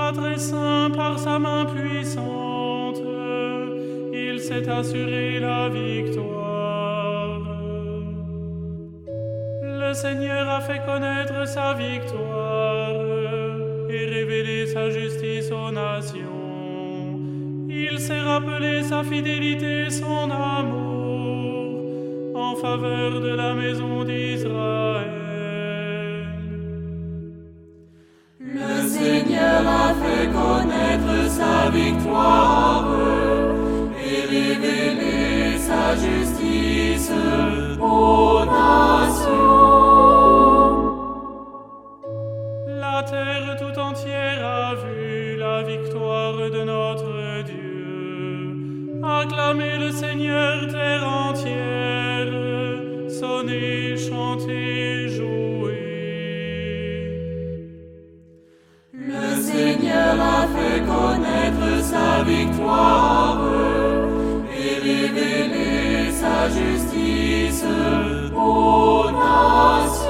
soit très saint par sa main puissante, il s'est assuré la victoire. Le Seigneur a fait connaître sa victoire et révélé sa justice aux nations. Il s'est rappelé sa fidélité, son amour en faveur de la maison d'Israël. Le Seigneur a fait connaître sa victoire et révélé sa justice aux nations. La terre tout entière a vu la victoire de notre Dieu. Acclamez le Seigneur, terre entière, sonnez, chantez, jouez. Le Seigneur a fait connaître sa victoire et révélé sa justice aux nations.